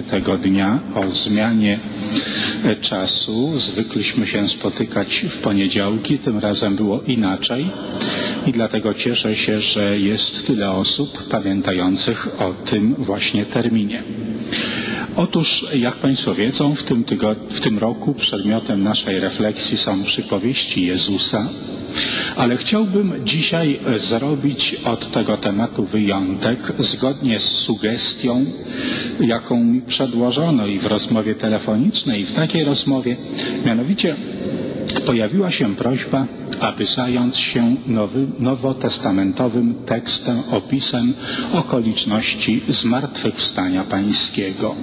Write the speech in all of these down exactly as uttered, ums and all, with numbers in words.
tego dnia o zmianie czasu. Zwykliśmy się spotykać w poniedziałki, tym razem było inaczej i dlatego cieszę się, że jest tyle osób pamiętających o tym właśnie terminie. Otóż, jak Państwo wiedzą, w tym, tygod- w tym roku przedmiotem naszej refleksji są przypowieści Jezusa, ale chciałbym dzisiaj zrobić od tego tematu wyjątek zgodnie z sugestią, jaką mi przedłożono i w rozmowie telefonicznej, i w takiej rozmowie, mianowicie pojawiła się prośba, aby zająć się nowy, nowotestamentowym tekstem, opisem okoliczności zmartwychwstania Pańskiego.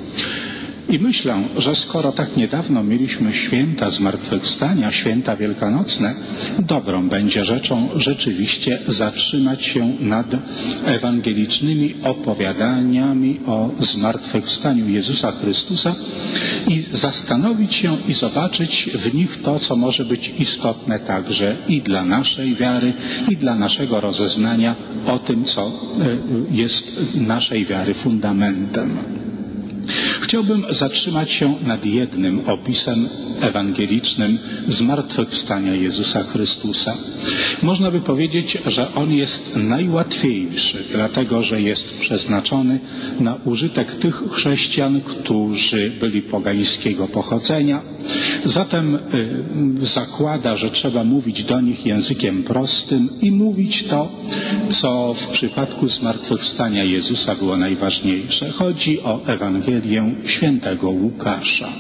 I myślę, że skoro tak niedawno mieliśmy święta zmartwychwstania, święta wielkanocne, dobrą będzie rzeczą rzeczywiście zatrzymać się nad ewangelicznymi opowiadaniami o zmartwychwstaniu Jezusa Chrystusa i zastanowić się i zobaczyć w nich to, co może być istotne także i dla naszej wiary, i dla naszego rozeznania o tym, co jest naszej wiary fundamentem. Chciałbym zatrzymać się nad jednym opisem ewangelicznym zmartwychwstania Jezusa Chrystusa. Można by powiedzieć, że on jest najłatwiejszy, dlatego że jest przeznaczony na użytek tych chrześcijan, którzy byli pogańskiego pochodzenia. Zatem y, zakłada, że trzeba mówić do nich językiem prostym i mówić to, co w przypadku zmartwychwstania Jezusa było najważniejsze. Chodzi o Ewangelię świętego Łukasza.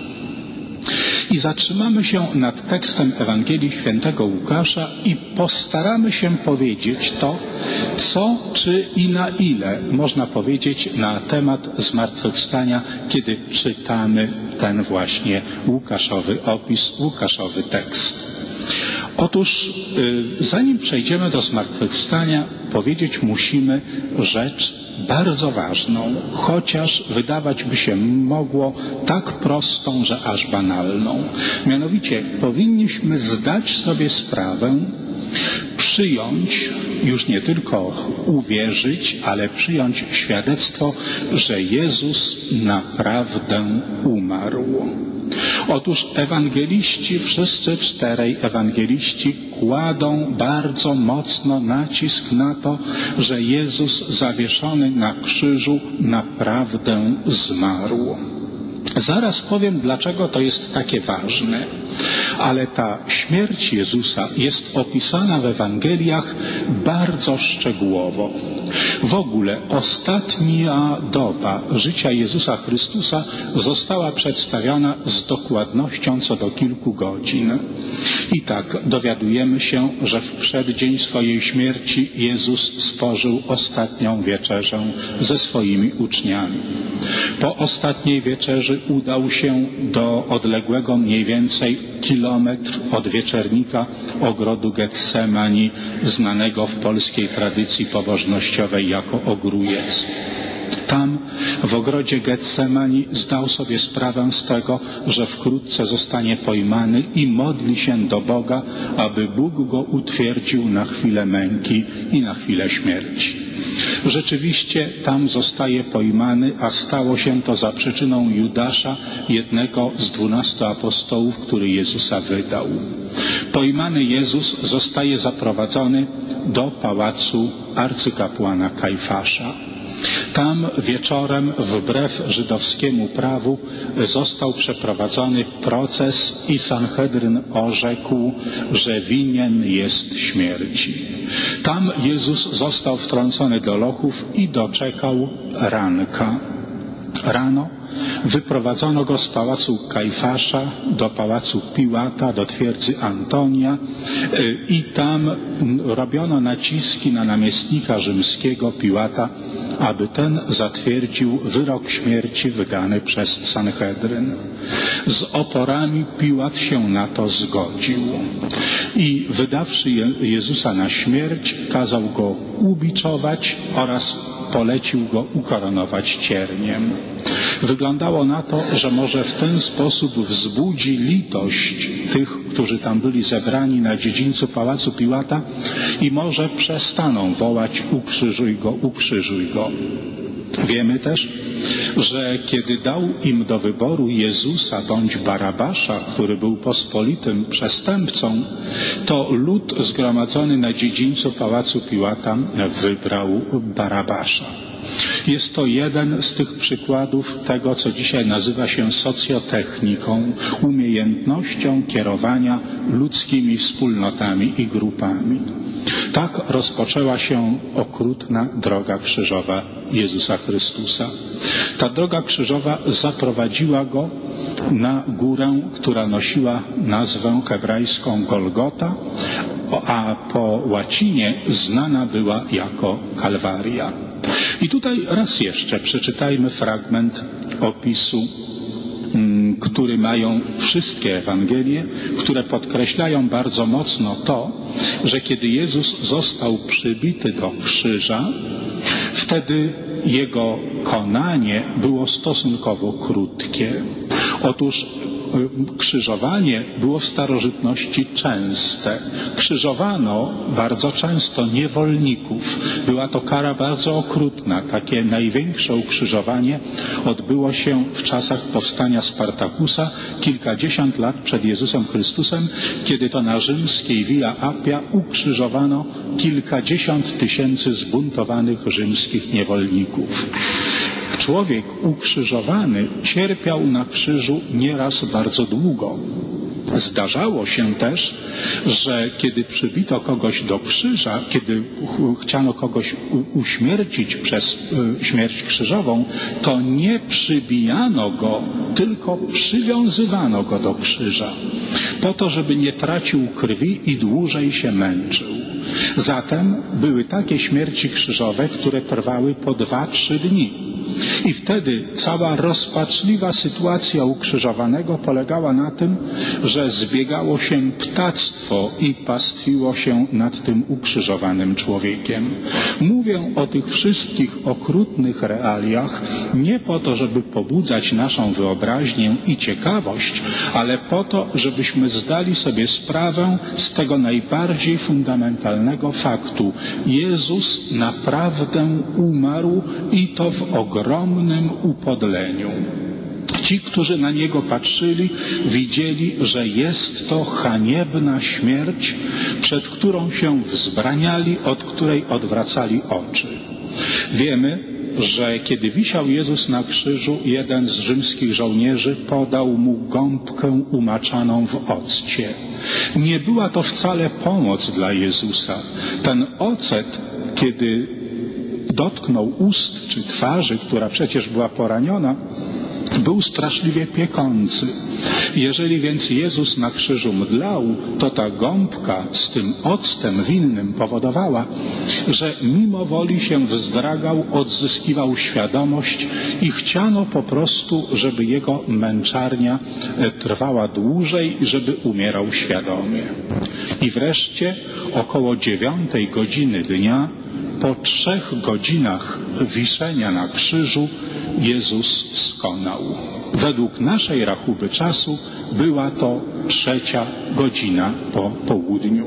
I zatrzymamy się nad tekstem Ewangelii świętego Łukasza i postaramy się powiedzieć to, co czy i na ile można powiedzieć na temat zmartwychwstania, kiedy czytamy ten właśnie Łukaszowy opis, Łukaszowy tekst. Otóż zanim przejdziemy do zmartwychwstania, powiedzieć musimy rzecz bardzo ważną, chociaż wydawać by się mogło tak prostą, że aż banalną. Mianowicie powinniśmy zdać sobie sprawę, przyjąć, już nie tylko uwierzyć, ale przyjąć świadectwo, że Jezus naprawdę umarł. Otóż ewangeliści, wszyscy czterej ewangeliści kładą bardzo mocno nacisk na to, że Jezus zawieszony na krzyżu naprawdę zmarł. Zaraz powiem, dlaczego to jest takie ważne, ale ta śmierć Jezusa jest opisana w Ewangeliach bardzo szczegółowo. W ogóle ostatnia doba życia Jezusa Chrystusa została przedstawiona z dokładnością co do kilku godzin. I tak dowiadujemy się, że w przeddzień swojej śmierci Jezus spożył ostatnią wieczerzę ze swoimi uczniami. Po ostatniej wieczerzy udał się do odległego mniej więcej kilometr od wieczernika ogrodu Getsemani, znanego w polskiej tradycji pobożnościowej jako Ogrójec. Tam, w ogrodzie Getsemani, zdał sobie sprawę z tego, że wkrótce zostanie pojmany i modli się do Boga, aby Bóg go utwierdził na chwilę męki i na chwilę śmierci. Rzeczywiście tam zostaje pojmany, a stało się to za przyczyną Judasza, jednego z dwunastu apostołów, który Jezusa wydał. Pojmany Jezus zostaje zaprowadzony do pałacu arcykapłana Kajfasza. Tam wieczorem, wbrew żydowskiemu prawu, został przeprowadzony proces i Sanhedryn orzekł, że winien jest śmierci. Tam Jezus został wtrącony do lochów i doczekał ranka. Rano wyprowadzono go z pałacu Kajfasza do pałacu Piłata, do twierdzy Antonia i tam robiono naciski na namiestnika rzymskiego Piłata, aby ten zatwierdził wyrok śmierci wydany przez Sanhedryn. Z oporami Piłat się na to zgodził i wydawszy Jezusa na śmierć, kazał go ubiczować oraz polecił go ukoronować cierniem. Wyglądało na to, że może w ten sposób wzbudzi litość tych, którzy tam byli zebrani na dziedzińcu pałacu Piłata i może przestaną wołać ukrzyżuj go, ukrzyżuj go. Wiemy też, że kiedy dał im do wyboru Jezusa bądź Barabasza, który był pospolitym przestępcą, to lud zgromadzony na dziedzińcu pałacu Piłata wybrał Barabasza. Jest to jeden z tych przykładów tego, co dzisiaj nazywa się socjotechniką, umiejętnością kierowania ludzkimi wspólnotami i grupami. Tak rozpoczęła się okrutna droga krzyżowa Jezusa Chrystusa. Ta droga krzyżowa zaprowadziła Go na górę, która nosiła nazwę hebrajską Golgota, a po łacinie znana była jako Kalwaria. I tutaj raz jeszcze przeczytajmy fragment opisu, który mają wszystkie Ewangelie, które podkreślają bardzo mocno to, że kiedy Jezus został przybity do krzyża, wtedy Jego konanie było stosunkowo krótkie. Otóż krzyżowanie było w starożytności częste. Krzyżowano bardzo często niewolników. Była to kara bardzo okrutna. Takie największe ukrzyżowanie odbyło się w czasach powstania Spartakusa kilkadziesiąt lat przed Jezusem Chrystusem, kiedy to na rzymskiej Via Appia ukrzyżowano kilkadziesiąt tysięcy zbuntowanych rzymskich niewolników. Człowiek ukrzyżowany cierpiał na krzyżu nieraz bardzo długo. Zdarzało się też, że kiedy przybito kogoś do krzyża, kiedy chciano kogoś uśmiercić przez śmierć krzyżową, to nie przybijano go, tylko przywiązywano go do krzyża, po to, żeby nie tracił krwi i dłużej się męczył. Zatem były takie śmierci krzyżowe, które trwały po dwa, trzy dni. I wtedy cała rozpaczliwa sytuacja ukrzyżowanego polegała na tym, że zbiegało się ptactwo i pastwiło się nad tym ukrzyżowanym człowiekiem. Mówię o tych wszystkich okrutnych realiach nie po to, żeby pobudzać naszą wyobraźnię i ciekawość, ale po to, żebyśmy zdali sobie sprawę z tego najbardziej fundamentalnego faktu. Jezus naprawdę umarł i to w ogromnym upodleniu. Ci, którzy na Niego patrzyli, widzieli, że jest to haniebna śmierć, przed którą się wzbraniali, od której odwracali oczy. Wiemy, że kiedy wisiał Jezus na krzyżu, jeden z rzymskich żołnierzy podał mu gąbkę umaczaną w occie. Nie była to wcale pomoc dla Jezusa. Ten ocet, kiedy dotknął ust czy twarzy, która przecież była poraniona, był straszliwie piekący. Jeżeli więc Jezus na krzyżu mdlał, to ta gąbka z tym octem winnym powodowała, że mimo woli się wzdragał, odzyskiwał świadomość i chciano po prostu, żeby jego męczarnia trwała dłużej, żeby umierał świadomie. I wreszcie około dziewiątej godziny dnia, po trzech godzinach wiszenia na krzyżu, Jezus skonał. Według naszej rachuby czasu była to trzecia godzina po południu.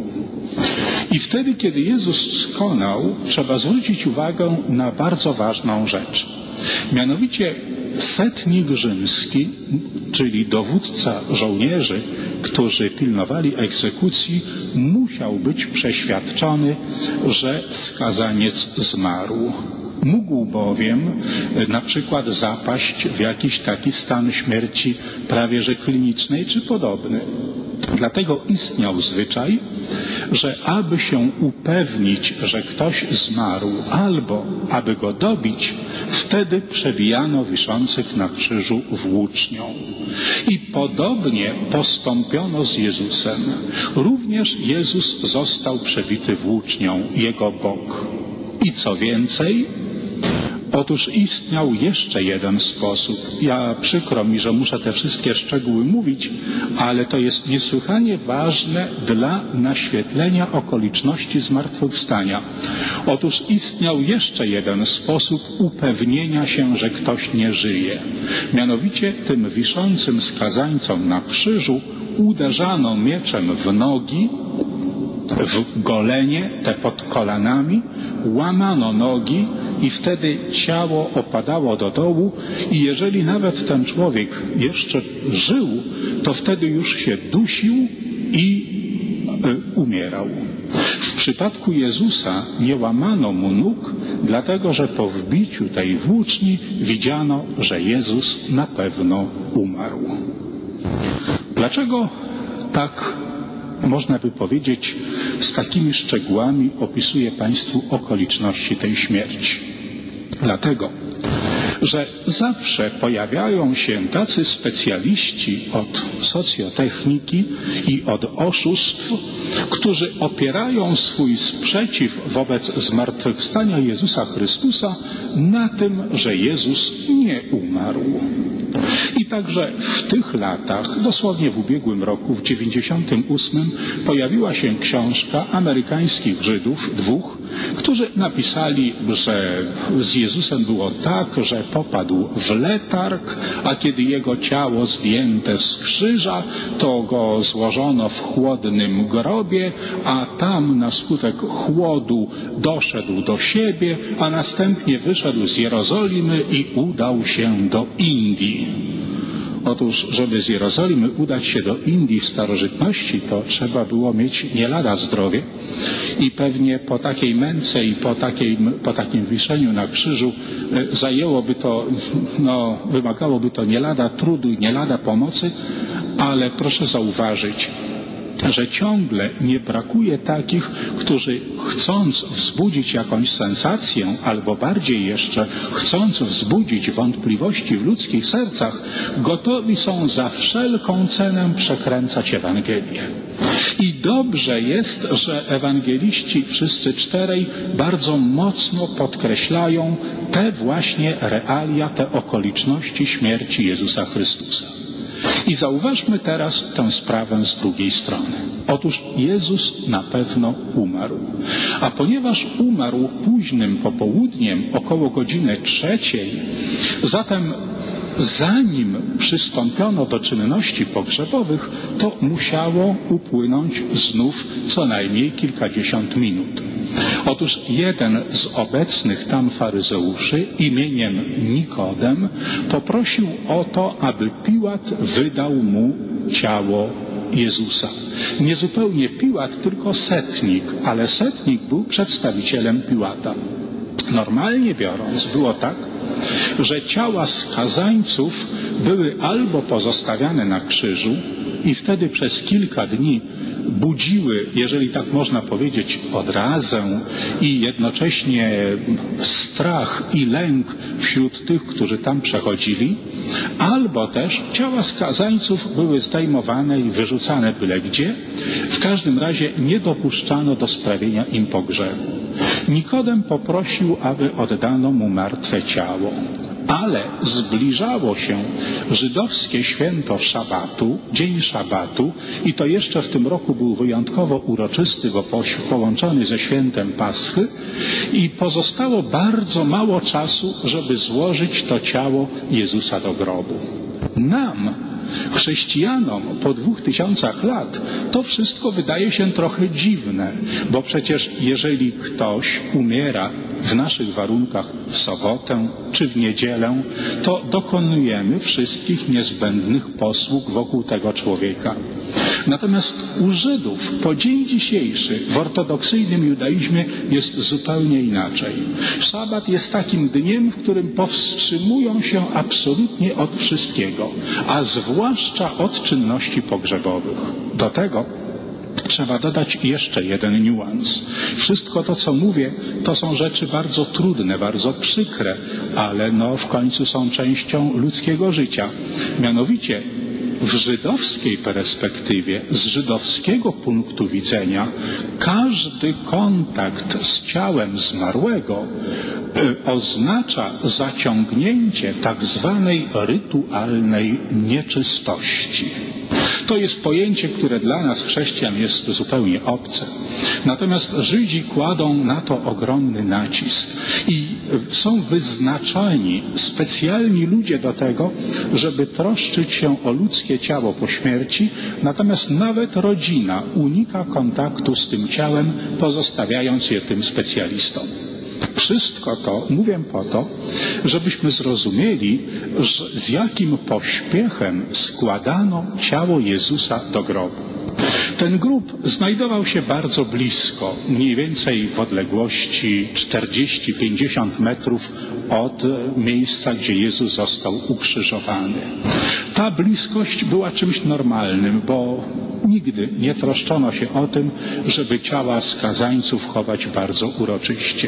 I wtedy, kiedy Jezus skonał, trzeba zwrócić uwagę na bardzo ważną rzecz. Mianowicie setnik rzymski, czyli dowódca żołnierzy, którzy pilnowali egzekucji, musiał być przeświadczony, że skazaniec zmarł. Mógł bowiem na przykład zapaść w jakiś taki stan śmierci prawie że klinicznej czy podobny. Dlatego istniał zwyczaj, że aby się upewnić, że ktoś zmarł, albo aby go dobić, wtedy przebijano wiszących na krzyżu włócznią. I podobnie postąpiono z Jezusem. Również Jezus został przebity włócznią, jego bok. I co więcej, otóż istniał jeszcze jeden sposób. Ja przykro mi, że muszę te wszystkie szczegóły mówić, ale to jest niesłychanie ważne dla naświetlenia okoliczności zmartwychwstania. Otóż istniał jeszcze jeden sposób upewnienia się, że ktoś nie żyje. Mianowicie tym wiszącym skazańcom na krzyżu uderzano mieczem w nogi w golenie, te pod kolanami, łamano nogi i wtedy ciało opadało do dołu i jeżeli nawet ten człowiek jeszcze żył, to wtedy już się dusił i y, umierał. W przypadku Jezusa nie łamano mu nóg, dlatego że po wbiciu tej włóczni widziano, że Jezus na pewno umarł. Dlaczego tak, można by powiedzieć, z takimi szczegółami opisuję Państwu okoliczności tej śmierci? Dlatego, że zawsze pojawiają się tacy specjaliści od socjotechniki i od oszustw, którzy opierają swój sprzeciw wobec zmartwychwstania Jezusa Chrystusa na tym, że Jezus nie umarł. I także w tych latach, dosłownie w ubiegłym roku, w dziewięćdziesiątym ósmym, pojawiła się książka amerykańskich Żydów, dwóch, którzy napisali, że z Jezusem było tak, że popadł w letarg, a kiedy jego ciało zdjęte z krzyża, to go złożono w chłodnym grobie, a tam na skutek chłodu doszedł do siebie, a następnie wyszedł z Jerozolimy i udał się do Indii. Otóż, żeby z Jerozolimy udać się do Indii w starożytności, to trzeba było mieć nie lada zdrowie i pewnie po takiej męce i po, takiej, po takim wiszeniu na krzyżu zajęłoby to, no, wymagałoby to nie lada trudu i nie lada pomocy, ale proszę zauważyć, że ciągle nie brakuje takich, którzy chcąc wzbudzić jakąś sensację, albo bardziej jeszcze chcąc wzbudzić wątpliwości w ludzkich sercach, gotowi są za wszelką cenę przekręcać Ewangelię. I dobrze jest, że ewangeliści wszyscy czterej bardzo mocno podkreślają te właśnie realia, te okoliczności śmierci Jezusa Chrystusa. I zauważmy teraz tę sprawę z drugiej strony. Otóż Jezus na pewno umarł. A ponieważ umarł późnym popołudniem, około godziny trzeciej, zatem zanim przystąpiono do czynności pogrzebowych, to musiało upłynąć znów co najmniej kilkadziesiąt minut. Otóż jeden z obecnych tam faryzeuszy imieniem Nikodem poprosił o to, aby Piłat wydał mu ciało Jezusa. Nie zupełnie Piłat, tylko setnik, ale setnik był przedstawicielem Piłata. Normalnie biorąc, było tak, że ciała skazańców były albo pozostawiane na krzyżu i wtedy przez kilka dni budziły, jeżeli tak można powiedzieć, odrazę i jednocześnie strach i lęk wśród tych, którzy tam przechodzili, albo też ciała skazańców były zdejmowane i wyrzucane byle gdzie. W każdym razie nie dopuszczano do sprawienia im pogrzebu. Nikodem poprosił, aby oddano mu martwe ciało. Ale zbliżało się żydowskie święto szabatu, dzień szabatu, i to jeszcze w tym roku był wyjątkowo uroczysty, bo połączony ze świętem Paschy, i pozostało bardzo mało czasu, żeby złożyć to ciało Jezusa do grobu. Nam, chrześcijanom po dwóch tysiącach lat, to wszystko wydaje się trochę dziwne, bo przecież jeżeli ktoś umiera w naszych warunkach w sobotę czy w niedzielę, to dokonujemy wszystkich niezbędnych posług wokół tego człowieka. Natomiast u Żydów po dzień dzisiejszy w ortodoksyjnym judaizmie jest zupełnie inaczej. Szabat jest takim dniem, w którym powstrzymują się absolutnie od wszystkiego, a zwłaszcza od czynności pogrzebowych. Do tego trzeba dodać jeszcze jeden niuans. Wszystko to, co mówię, to są rzeczy bardzo trudne, bardzo przykre, ale no w końcu są częścią ludzkiego życia. Mianowicie w żydowskiej perspektywie, z żydowskiego punktu widzenia, każdy kontakt z ciałem zmarłego y, oznacza zaciągnięcie tak zwanej rytualnej nieczystości. To jest pojęcie, które dla nas, chrześcijan, jest zupełnie obce. Natomiast Żydzi kładą na to ogromny nacisk. I są wyznaczani specjalni ludzie do tego, żeby troszczyć się o ludzkie ciało po śmierci, natomiast nawet rodzina unika kontaktu z tym ciałem, pozostawiając je tym specjalistom. Wszystko to mówię po to, żebyśmy zrozumieli, że z jakim pośpiechem składano ciało Jezusa do grobu. Ten grób znajdował się bardzo blisko, mniej więcej w odległości czterdzieści do pięćdziesięciu metrów od miejsca, gdzie Jezus został ukrzyżowany. Ta bliskość była czymś normalnym, bo nigdy nie troszczono się o tym, żeby ciała skazańców chować bardzo uroczyście.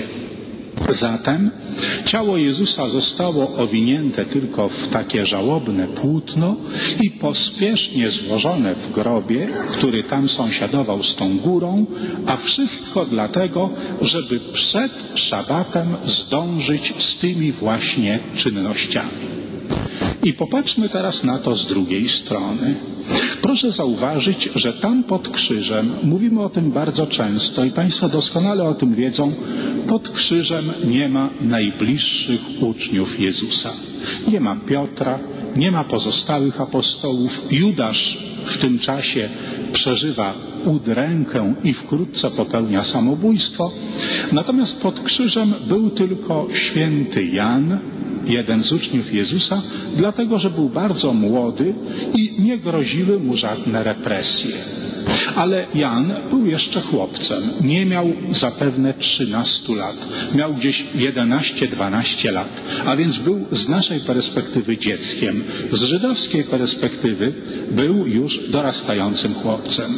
Zatem ciało Jezusa zostało owinięte tylko w takie żałobne płótno i pospiesznie złożone w grobie, który tam sąsiadował z tą górą, a wszystko dlatego, żeby przed szabatem zdążyć z tymi właśnie czynnościami. I popatrzmy teraz na to z drugiej strony. Proszę zauważyć, że tam pod krzyżem, mówimy o tym bardzo często i Państwo doskonale o tym wiedzą, pod krzyżem nie ma najbliższych uczniów Jezusa. Nie ma Piotra, nie ma pozostałych apostołów. Judasz w tym czasie przeżywa udrękę i wkrótce popełnia samobójstwo. Natomiast pod krzyżem był tylko święty Jan, jeden z uczniów Jezusa, dlatego że był bardzo młody i nie groziły mu żadne represje. Ale Jan był jeszcze chłopcem, nie miał zapewne trzynastu lat, miał gdzieś jedenaście dwanaście lat, a więc był z naszej perspektywy dzieckiem, z żydowskiej perspektywy był już dorastającym chłopcem.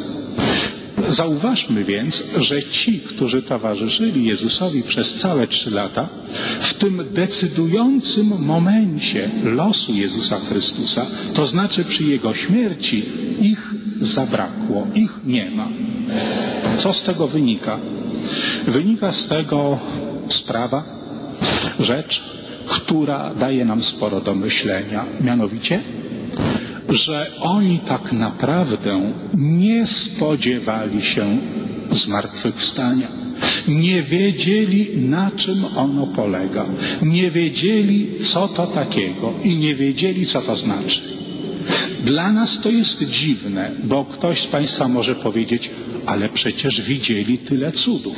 Zauważmy więc, że ci, którzy towarzyszyli Jezusowi przez całe trzy lata, w tym decydującym momencie losu Jezusa Chrystusa, to znaczy przy Jego śmierci, ich zabrakło, ich nie ma. Co z tego wynika? Wynika z tego sprawa, rzecz, która daje nam sporo do myślenia, mianowicie, że oni tak naprawdę nie spodziewali się zmartwychwstania. Nie wiedzieli, na czym ono polega. Nie wiedzieli, co to takiego i nie wiedzieli, co to znaczy. Dla nas to jest dziwne, bo ktoś z Państwa może powiedzieć, ale przecież widzieli tyle cudów.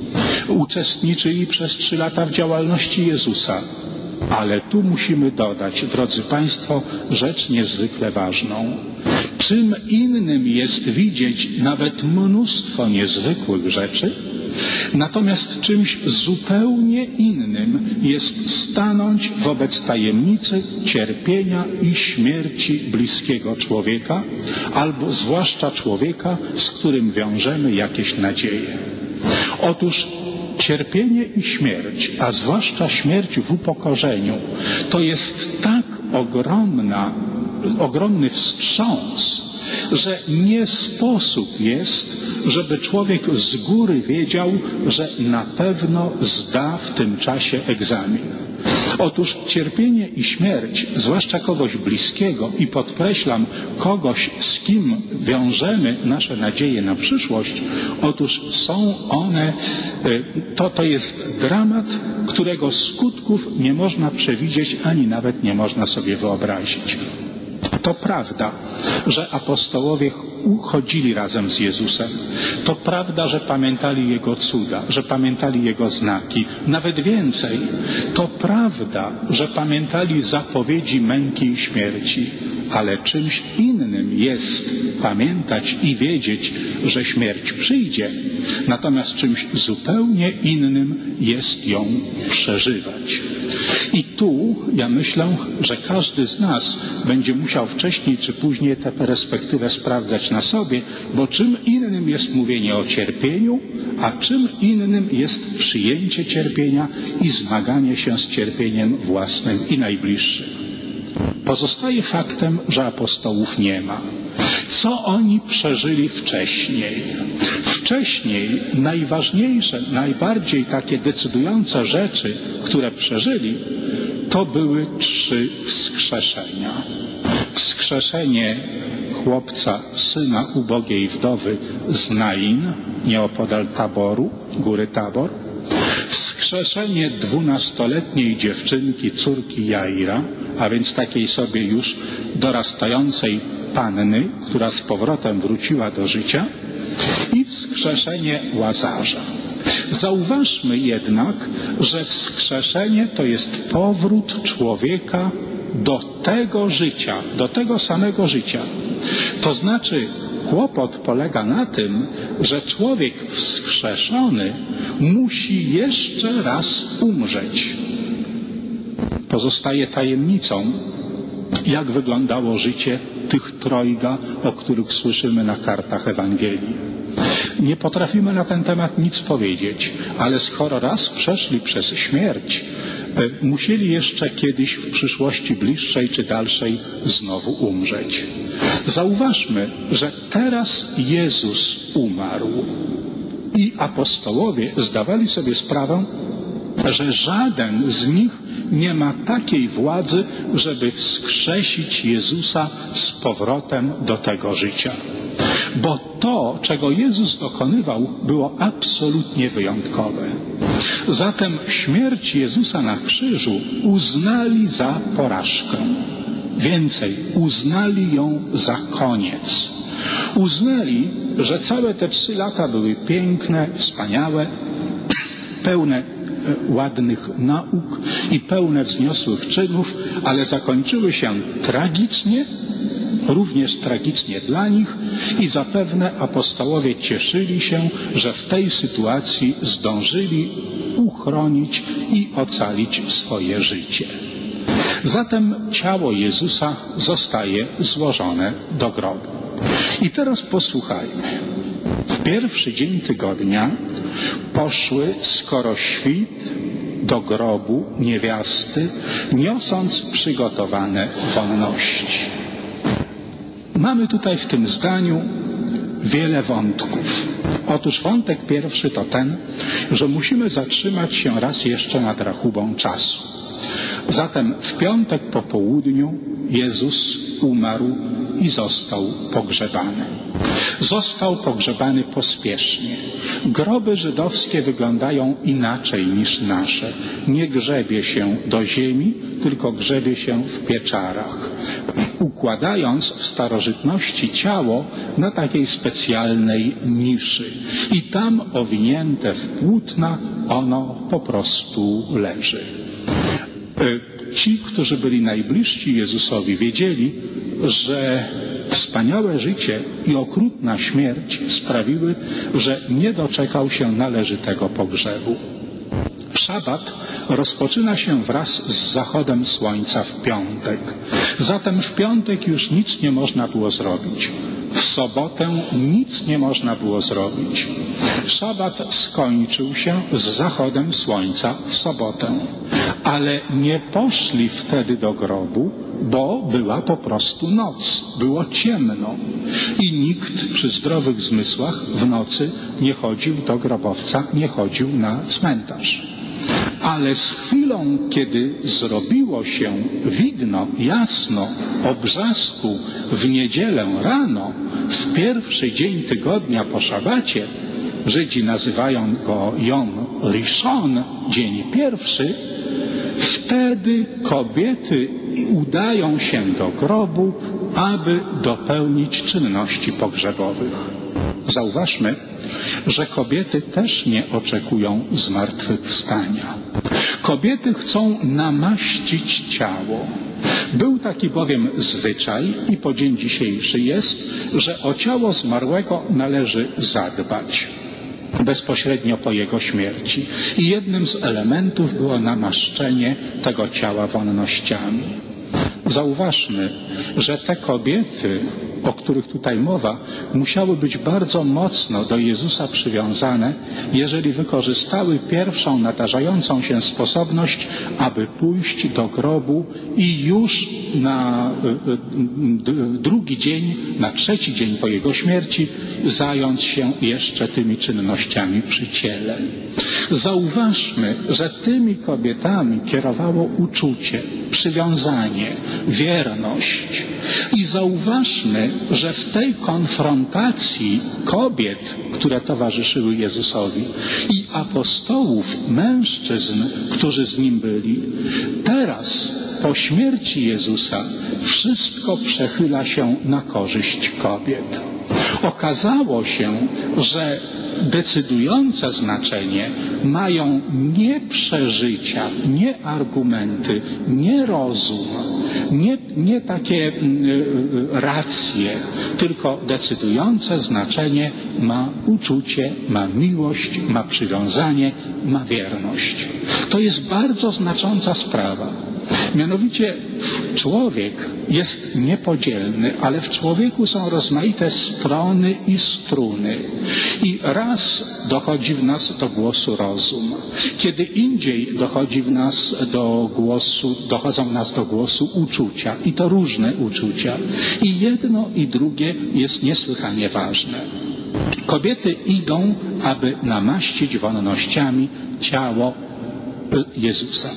Uczestniczyli przez trzy lata w działalności Jezusa. Ale tu musimy dodać, drodzy Państwo, rzecz niezwykle ważną. Czym innym jest widzieć nawet mnóstwo niezwykłych rzeczy, natomiast czymś zupełnie innym jest stanąć wobec tajemnicy cierpienia i śmierci bliskiego człowieka, albo zwłaszcza człowieka, z którym wiążemy jakieś nadzieje. Otóż cierpienie i śmierć, a zwłaszcza śmierć w upokorzeniu, to jest tak ogromna, ogromny wstrząs, że nie sposób jest, żeby człowiek z góry wiedział, że na pewno zda w tym czasie egzamin. Otóż cierpienie i śmierć, zwłaszcza kogoś bliskiego i podkreślam, kogoś, z kim wiążemy nasze nadzieje na przyszłość, otóż są one, to, to jest dramat, którego skutków nie można przewidzieć, ani nawet nie można sobie wyobrazić. To prawda, że apostołowie chodzili razem z Jezusem. To prawda, że pamiętali Jego cuda, że pamiętali Jego znaki. Nawet więcej, to prawda, że pamiętali zapowiedzi męki i śmierci. Ale czymś innym jest pamiętać i wiedzieć, że śmierć przyjdzie. Natomiast czymś zupełnie innym jest ją przeżywać. I tu ja myślę, że każdy z nas będzie musiał wcześniej czy później tę perspektywę sprawdzać na sobie, bo czym innym jest mówienie o cierpieniu, a czym innym jest przyjęcie cierpienia i zmaganie się z cierpieniem własnym i najbliższym. Pozostaje faktem, że apostołów nie ma. Co oni przeżyli wcześniej? Wcześniej najważniejsze, najbardziej takie decydujące rzeczy, które przeżyli, to były trzy wskrzeszenia. Wskrzeszenie chłopca, syna ubogiej wdowy z Nain, nieopodal Taboru, góry Tabor. Wskrzeszenie dwunastoletniej dziewczynki, córki Jaira, a więc takiej sobie już dorastającej panny, która z powrotem wróciła do życia, i wskrzeszenie Łazarza. Zauważmy jednak, że wskrzeszenie to jest powrót człowieka do tego życia, do tego samego życia. To znaczy, kłopot polega na tym, że człowiek wskrzeszony musi jeszcze raz umrzeć. Pozostaje tajemnicą, jak wyglądało życie tych trojga, o których słyszymy na kartach Ewangelii. Nie potrafimy na ten temat nic powiedzieć, ale skoro raz przeszli przez śmierć, musieli jeszcze kiedyś w przyszłości bliższej czy dalszej znowu umrzeć. Zauważmy, że teraz Jezus umarł i apostołowie zdawali sobie sprawę, że żaden z nich nie ma takiej władzy, żeby wskrzesić Jezusa z powrotem do tego życia. Bo to, czego Jezus dokonywał, było absolutnie wyjątkowe. Zatem śmierć Jezusa na krzyżu uznali za porażkę. Więcej, uznali ją za koniec. Uznali, że całe te trzy lata były piękne, wspaniałe, pełne ładnych nauk i pełne wzniosłych czynów, ale zakończyły się tragicznie, również tragicznie dla nich, i zapewne apostołowie cieszyli się, że w tej sytuacji zdążyli uchronić i ocalić swoje życie. Zatem ciało Jezusa zostaje złożone do grobu. I teraz posłuchajmy. W pierwszy dzień tygodnia poszły, skoro świt, do grobu niewiasty, niosąc przygotowane wonności. Mamy tutaj w tym zdaniu wiele wątków. Otóż wątek pierwszy to ten, że musimy zatrzymać się raz jeszcze nad rachubą czasu. Zatem w piątek po południu Jezus umarł i został pogrzebany. Został pogrzebany pospiesznie. Groby żydowskie wyglądają inaczej niż nasze. Nie grzebie się do ziemi, tylko grzebie się w pieczarach, układając w starożytności ciało na takiej specjalnej niszy. I tam owinięte w płótna ono po prostu leży. Ci, którzy byli najbliżsi Jezusowi, wiedzieli, że wspaniałe życie i okrutna śmierć sprawiły, że nie doczekał się należytego pogrzebu. Szabat rozpoczyna się wraz z zachodem słońca w piątek. Zatem w piątek już nic nie można było zrobić. W sobotę nic nie można było zrobić. Szabat skończył się z zachodem słońca w sobotę. Ale nie poszli wtedy do grobu, bo była po prostu noc. Było ciemno. I nikt przy zdrowych zmysłach w nocy nie chodził do grobowca, nie chodził na cmentarz. Ale z chwilą, kiedy zrobiło się widno, jasno, o brzasku w niedzielę rano, w pierwszy dzień tygodnia po szabacie, Żydzi nazywają go Jom Rishon, dzień pierwszy, wtedy kobiety udają się do grobu, aby dopełnić czynności pogrzebowych. Zauważmy, że kobiety też nie oczekują zmartwychwstania. Kobiety chcą namaścić ciało. Był taki bowiem zwyczaj i po dzień dzisiejszy jest, że o ciało zmarłego należy zadbać bezpośrednio po jego śmierci. I jednym z elementów było namaszczenie tego ciała wonnościami. Zauważmy, że te kobiety, o których tutaj mowa, musiały być bardzo mocno do Jezusa przywiązane, jeżeli wykorzystały pierwszą nadarzającą się sposobność, aby pójść do grobu i już na drugi dzień, na trzeci dzień po jego śmierci zająć się jeszcze tymi czynnościami przy ciele. Zauważmy, że tymi kobietami kierowało uczucie, przywiązanie, wierność. I zauważmy, że w tej konfrontacji kobiet, które towarzyszyły Jezusowi, i apostołów, mężczyzn, którzy z nim byli, teraz po śmierci Jezusa wszystko przechyla się na korzyść kobiet. Okazało się, że decydujące znaczenie mają nie przeżycia, nie argumenty, nie rozum, nie, nie takie y, racje, tylko decydujące znaczenie ma uczucie, ma miłość, ma przywiązanie, ma wierność. To jest bardzo znacząca sprawa. Mianowicie człowiek jest niepodzielny, ale w człowieku są rozmaite strony i struny. I raz dochodzi w nas do głosu rozum, kiedy indziej dochodzi w nas do głosu, dochodzą w nas do głosu uczucia, i to różne uczucia. I jedno i drugie jest niesłychanie ważne. Kobiety idą, aby namaścić wonnościami ciało Jezusa.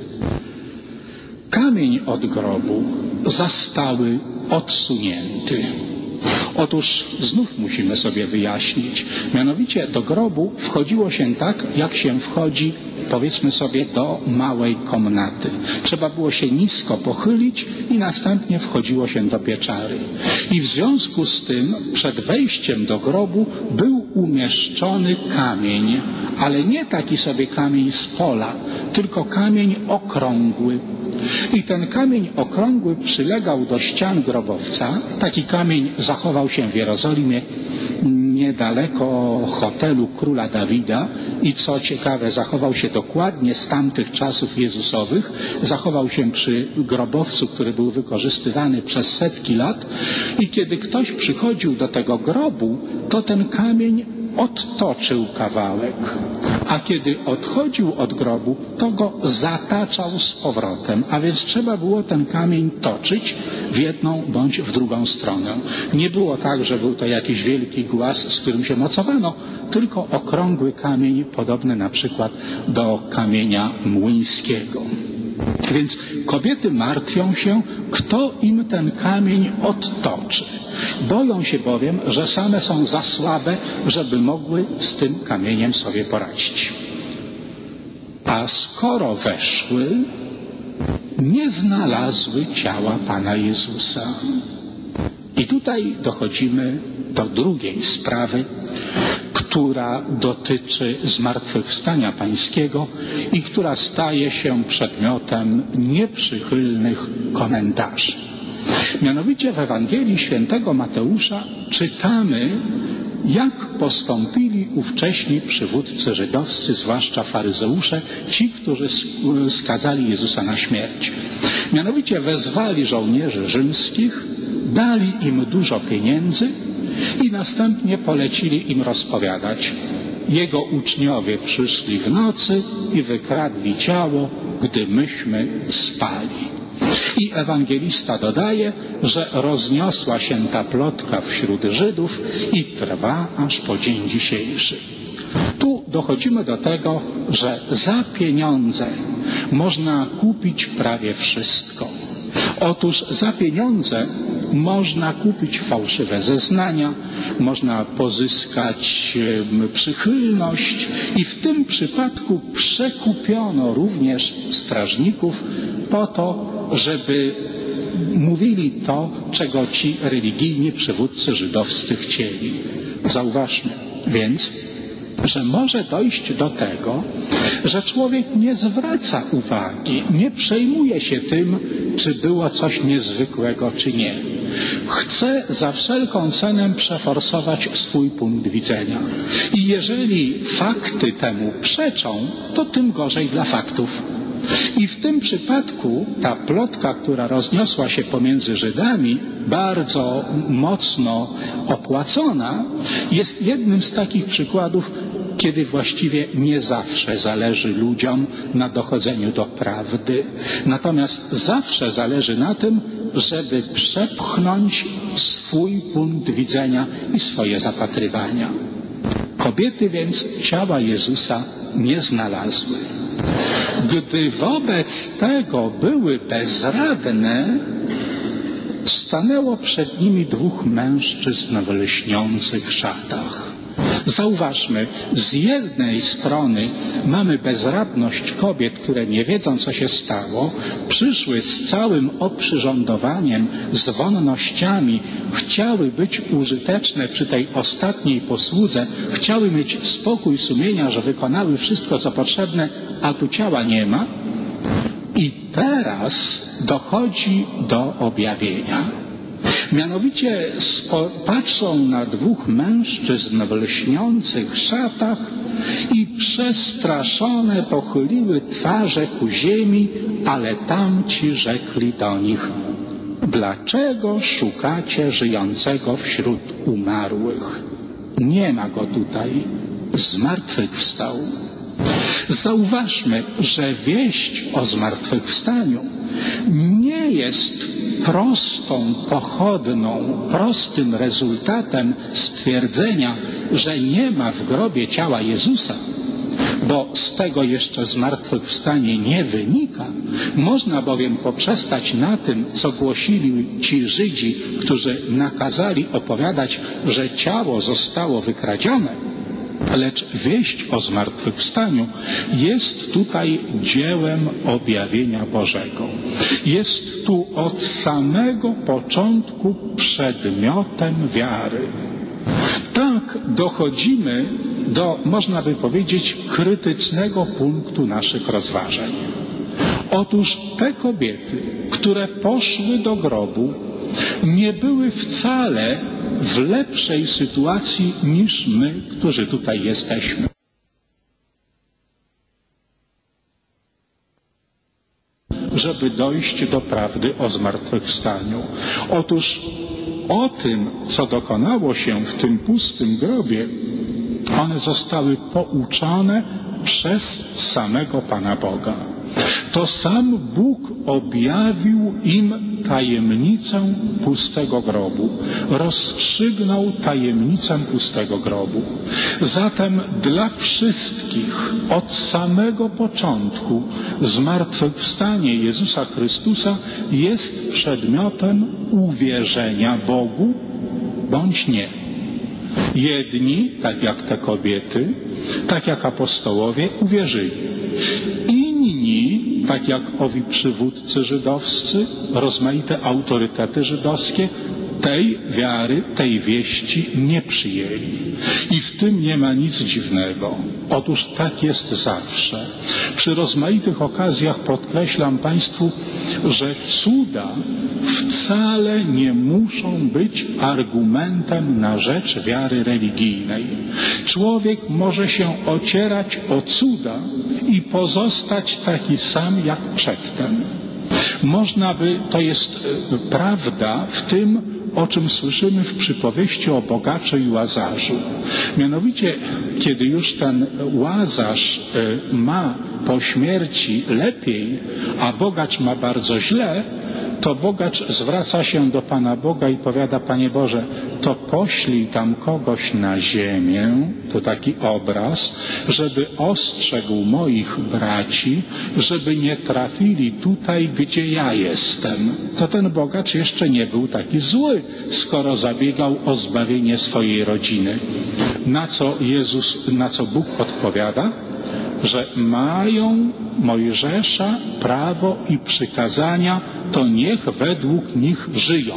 Kamień od grobu zastały odsunięty. Otóż znów musimy sobie wyjaśnić. Mianowicie do grobu wchodziło się tak, jak się wchodzi, powiedzmy sobie, do małej komnaty. Trzeba było się nisko pochylić i następnie wchodziło się do pieczary. I w związku z tym przed wejściem do grobu był umieszczony kamień, ale nie taki sobie kamień z pola, tylko kamień okrągły. I ten kamień okrągły przylegał do ścian grobowca. Taki kamień zachował się w Jerozolimie niedaleko hotelu króla Dawida i co ciekawe, zachował się dokładnie z tamtych czasów Jezusowych, zachował się przy grobowcu, który był wykorzystywany przez setki lat, i kiedy ktoś przychodził do tego grobu, to ten kamień odtoczył kawałek, a kiedy odchodził od grobu, to go zataczał z powrotem, a więc trzeba było ten kamień toczyć w jedną bądź w drugą stronę. Nie było tak, że był to jakiś wielki głaz, z którym się mocowano, tylko okrągły kamień, podobny na przykład do kamienia młyńskiego. Więc kobiety martwią się, kto im ten kamień odtoczy. Boją się bowiem, że same są za słabe, żeby mogły z tym kamieniem sobie poradzić. A skoro weszły, nie znalazły ciała Pana Jezusa. I tutaj dochodzimy do drugiej sprawy, która dotyczy zmartwychwstania Pańskiego i która staje się przedmiotem nieprzychylnych komentarzy. Mianowicie w Ewangelii Świętego Mateusza czytamy, jak postąpili ówcześni przywódcy żydowscy, zwłaszcza faryzeusze, ci, którzy skazali Jezusa na śmierć. Mianowicie wezwali żołnierzy rzymskich, dali im dużo pieniędzy i następnie polecili im rozpowiadać: Jego uczniowie przyszli w nocy i wykradli ciało, gdy myśmy spali. I ewangelista dodaje, że rozniosła się ta plotka wśród Żydów i trwa aż po dzień dzisiejszy. Tu dochodzimy do tego, że za pieniądze można kupić prawie wszystko. Otóż za pieniądze można kupić fałszywe zeznania, można pozyskać przychylność i w tym przypadku przekupiono również strażników po to, żeby mówili to, czego ci religijni przywódcy żydowscy chcieli. Zauważmy więc, że może dojść do tego, że człowiek nie zwraca uwagi, nie przejmuje się tym, czy było coś niezwykłego, czy nie. Chce za wszelką cenę przeforsować swój punkt widzenia. I jeżeli fakty temu przeczą, to tym gorzej dla faktów. I w tym przypadku ta plotka, która rozniosła się pomiędzy Żydami, bardzo mocno opłacona, jest jednym z takich przykładów kiedy właściwie nie zawsze zależy ludziom na dochodzeniu do prawdy. Natomiast zawsze zależy na tym, żeby przepchnąć swój punkt widzenia i swoje zapatrywania. Kobiety więc ciała Jezusa nie znalazły. Gdy wobec tego były bezradne, stanęło przed nimi dwóch mężczyzn w lśniących szatach. Zauważmy, z jednej strony mamy bezradność kobiet, które nie wiedzą, co się stało, przyszły z całym oprzyrządowaniem, z wonnościami, chciały być użyteczne przy tej ostatniej posłudze, chciały mieć spokój sumienia, że wykonały wszystko, co potrzebne, a tu ciała nie ma. I teraz dochodzi do objawienia. Mianowicie patrzą na dwóch mężczyzn w lśniących szatach i przestraszone pochyliły twarze ku ziemi, ale tamci rzekli do nich: dlaczego szukacie żyjącego wśród umarłych? Nie ma go tutaj, zmartwychwstał. Zauważmy, że wieść o zmartwychwstaniu nie jest prostą, pochodną, prostym rezultatem stwierdzenia, że nie ma w grobie ciała Jezusa, bo z tego jeszcze zmartwychwstanie nie wynika. Można bowiem poprzestać na tym, co głosili ci Żydzi, którzy nakazali opowiadać, że ciało zostało wykradzione. Lecz wieść o zmartwychwstaniu jest tutaj dziełem objawienia Bożego. Jest tu od samego początku przedmiotem wiary. Tak dochodzimy do, można by powiedzieć, krytycznego punktu naszych rozważań. Otóż te kobiety, które poszły do grobu, nie były wcale w lepszej sytuacji niż my, którzy tutaj jesteśmy. Żeby dojść do prawdy o zmartwychwstaniu. Otóż o tym, co dokonało się w tym pustym grobie, one zostały pouczone przez samego Pana Boga. To sam Bóg objawił im tajemnicę pustego grobu, rozstrzygnął tajemnicę pustego grobu. Zatem dla wszystkich od samego początku zmartwychwstanie Jezusa Chrystusa jest przedmiotem uwierzenia Bogu bądź nie. Jedni, tak jak te kobiety, tak jak apostołowie, uwierzyli. Inni, tak jak owi przywódcy żydowscy, rozmaite autorytety żydowskie, tej wiary, tej wieści nie przyjęli. I w tym nie ma nic dziwnego. Otóż tak jest zawsze. Przy rozmaitych okazjach podkreślam Państwu, że cuda wcale nie muszą być argumentem na rzecz wiary religijnej. Człowiek może się ocierać o cuda i pozostać taki sam jak przedtem. Można by, to jest prawda w tym, o czym słyszymy w przypowieści o bogaczu i Łazarzu. Mianowicie, kiedy już ten Łazarz ma po śmierci lepiej, a bogacz ma bardzo źle, to bogacz zwraca się do Pana Boga i powiada: Panie Boże, to poślij tam kogoś na ziemię, to taki obraz, żeby ostrzegł moich braci, żeby nie trafili tutaj, gdzie ja jestem. To ten bogacz jeszcze nie był taki zły, skoro zabiegał o zbawienie swojej rodziny. Na co Jezus, na co Bóg odpowiada? Że mają Mojżesza prawo i przykazania, to niech według nich żyją.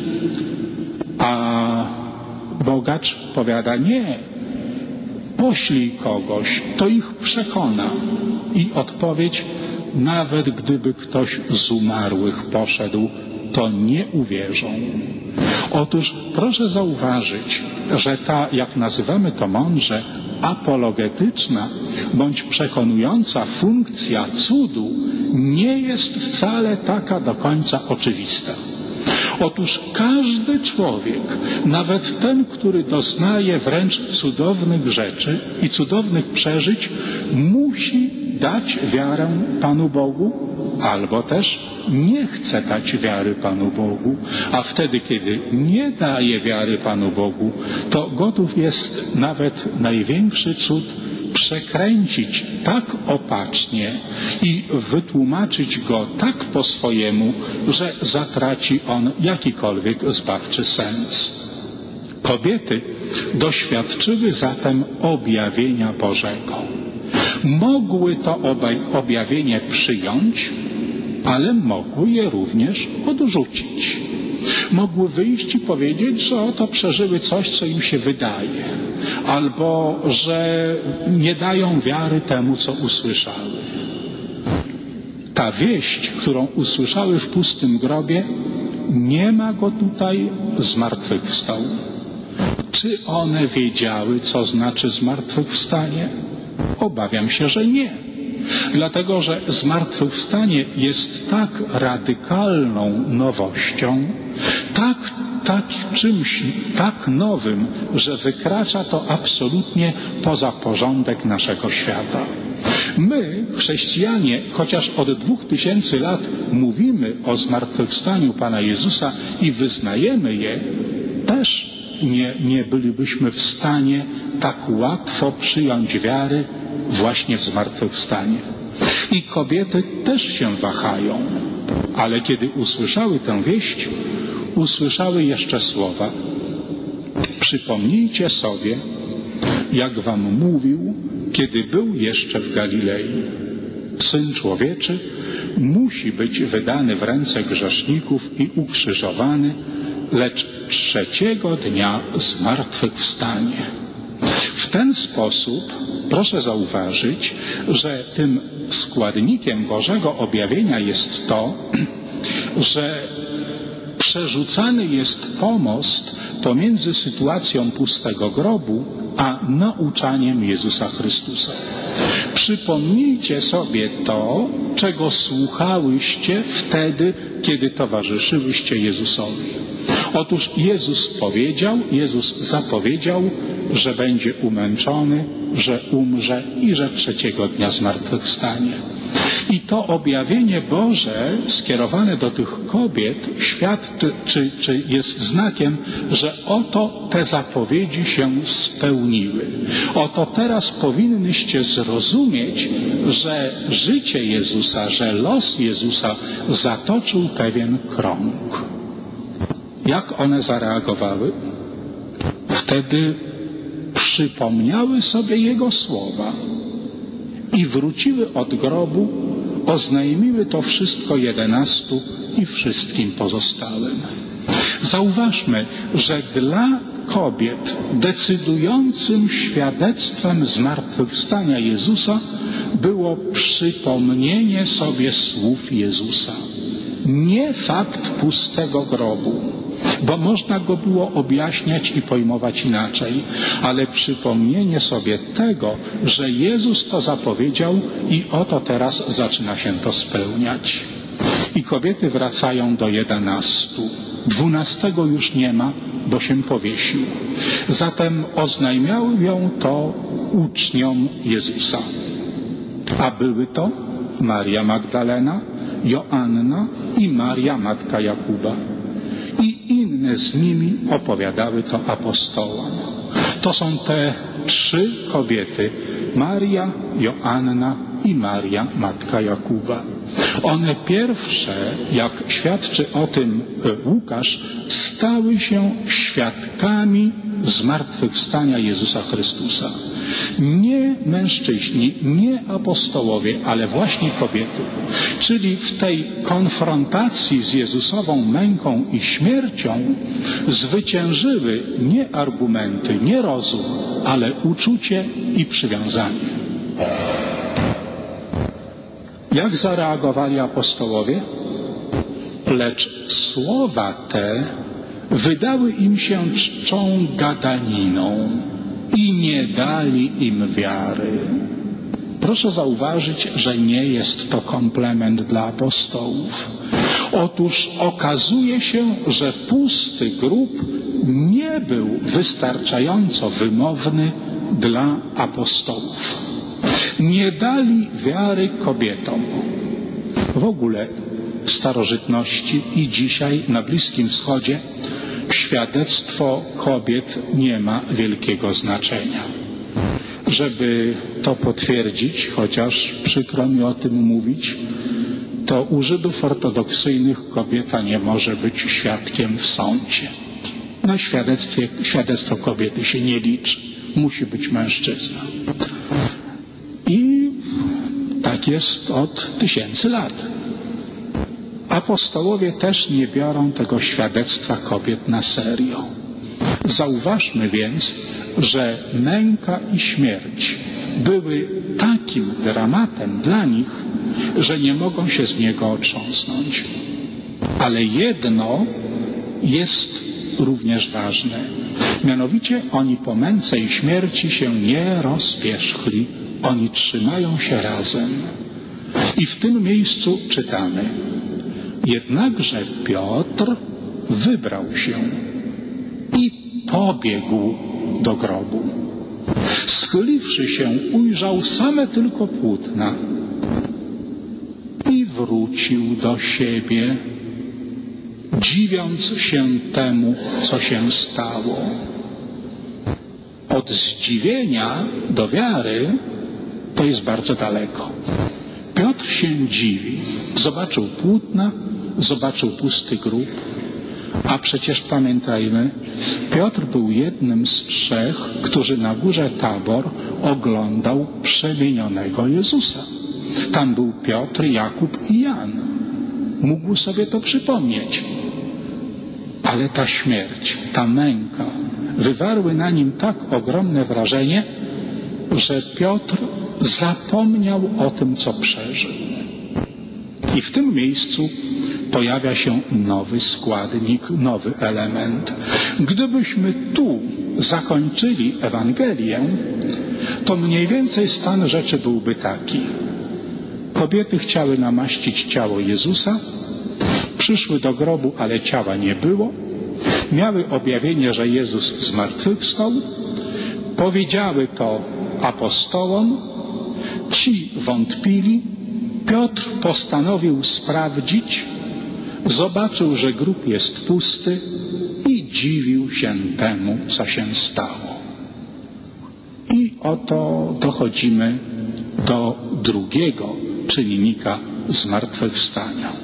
A bogacz powiada: nie, poślij kogoś, to ich przekona. I odpowiedź: nawet gdyby ktoś z umarłych poszedł, to nie uwierzą. Otóż proszę zauważyć, że ta, jak nazywamy to mądrze, apologetyczna bądź przekonująca funkcja cudu nie jest wcale taka do końca oczywista. Otóż każdy człowiek, nawet ten, który doznaje wręcz cudownych rzeczy i cudownych przeżyć, musi dać wiarę Panu Bogu, albo też nie chce dać wiary Panu Bogu, a wtedy, kiedy nie daje wiary Panu Bogu, to gotów jest nawet największy cud przekręcić tak opacznie i wytłumaczyć go tak po swojemu, że zatraci on jakikolwiek zbawczy sens. Kobiety doświadczyły zatem objawienia Bożego. Mogły to objawienie przyjąć, ale mogły je również odrzucić. Mogły wyjść i powiedzieć, że oto przeżyły coś, co im się wydaje, albo że nie dają wiary temu, co usłyszały. Ta wieść, którą usłyszały w pustym grobie, nie ma go tutaj, zmartwychwstał. Czy one wiedziały, co znaczy zmartwychwstanie? Obawiam się, że nie. Dlatego, że zmartwychwstanie jest tak radykalną nowością, tak, tak czymś tak nowym, że wykracza to absolutnie poza porządek naszego świata. My, chrześcijanie, chociaż od dwóch tysięcy lat mówimy o zmartwychwstaniu Pana Jezusa i wyznajemy je, też nie, nie bylibyśmy w stanie tak łatwo przyjąć wiary właśnie w zmartwychwstanie. I kobiety też się wahają, ale kiedy usłyszały tę wieść, usłyszały jeszcze słowa: przypomnijcie sobie, jak wam mówił, kiedy był jeszcze w Galilei. Syn Człowieczy musi być wydany w ręce grzeszników i ukrzyżowany, lecz trzeciego dnia zmartwychwstanie. W ten sposób proszę zauważyć, że tym składnikiem Bożego objawienia jest to, że przerzucany jest pomost pomiędzy sytuacją pustego grobu a nauczaniem Jezusa Chrystusa. Przypomnijcie sobie to, czego słuchałyście wtedy, kiedy towarzyszyłyście Jezusowi. Otóż Jezus powiedział, Jezus zapowiedział, że będzie umęczony, że umrze i że trzeciego dnia zmartwychwstanie. I to objawienie Boże skierowane do tych kobiet świadczy, czy, czy jest znakiem, że oto te zapowiedzi się spełniły. Oto teraz powinnyście zrozumieć, że życie Jezusa, że los Jezusa zatoczył pewien krąg. Jak one zareagowały? Wtedy przypomniały sobie Jego słowa i wróciły od grobu, oznajmiły to wszystko jedenastu i wszystkim pozostałym. Zauważmy, że dla kobiet decydującym świadectwem zmartwychwstania Jezusa było przypomnienie sobie słów Jezusa. Nie fakt pustego grobu, bo można go było objaśniać i pojmować inaczej, ale przypomnienie sobie tego, że Jezus to zapowiedział i oto teraz zaczyna się to spełniać. I kobiety wracają do jedenastu. Dwunastego już nie ma, bo się powiesił. Zatem oznajmiają to uczniom Jezusa. A były to Maria Magdalena, Joanna i Maria, matka Jakuba. I inne z nimi opowiadały to apostołom. To są te trzy kobiety, Maria, Joanna i Maria, matka Jakuba. One pierwsze, jak świadczy o tym Łukasz, stały się świadkami zmartwychwstania Jezusa Chrystusa. Nie mężczyźni, nie apostołowie, ale właśnie kobiety. Czyli w tej konfrontacji z Jezusową męką i śmiercią zwyciężyły nie argumenty, nie rozum, ale uczucie i przywiązanie. Jak zareagowali apostołowie? Lecz słowa te wydały im się czczą gadaniną i nie dali im wiary. Proszę zauważyć, że nie jest to komplement dla apostołów. Otóż okazuje się, że pusty grób nie był wystarczająco wymowny dla apostołów. Nie dali wiary kobietom. W ogóle w starożytności i dzisiaj na Bliskim Wschodzie świadectwo kobiet nie ma wielkiego znaczenia. Żeby to potwierdzić, chociaż przykro mi o tym mówić, to u Żydów ortodoksyjnych kobieta nie może być świadkiem w sądzie. Na świadectwie, świadectwo kobiety się nie liczy. Musi być mężczyzna. I tak jest od tysięcy lat. Apostołowie też nie biorą tego świadectwa kobiet na serio. Zauważmy więc, że męka i śmierć były takim dramatem dla nich, że nie mogą się z niego otrząsnąć. Ale jedno jest również ważne. Mianowicie oni po męce i śmierci się nie rozpierzchli. Oni trzymają się razem. I w tym miejscu czytamy: jednakże Piotr wybrał się i pobiegł do grobu. Schyliwszy się, ujrzał same tylko płótna i wrócił do siebie, dziwiąc się temu, co się stało. Od zdziwienia do wiary to jest bardzo daleko. Piotr się dziwi. Zobaczył płótna, zobaczył pusty grób. A przecież pamiętajmy, Piotr był jednym z trzech, którzy na górze Tabor oglądał przemienionego Jezusa. Tam był Piotr, Jakub i Jan. Mógł sobie to przypomnieć. Ale ta śmierć, ta męka wywarły na nim tak ogromne wrażenie, że Piotr zapomniał o tym, co przeżył. I w tym miejscu pojawia się nowy składnik, nowy element. Gdybyśmy tu zakończyli Ewangelię, to mniej więcej stan rzeczy byłby taki. Kobiety chciały namaścić ciało Jezusa, przyszły do grobu, ale ciała nie było, miały objawienie, że Jezus zmartwychwstał, powiedziały to apostołom, ci wątpili, Piotr postanowił sprawdzić, zobaczył, że grób jest pusty i dziwił się temu, co się stało. I oto dochodzimy do drugiego czynnika zmartwychwstania.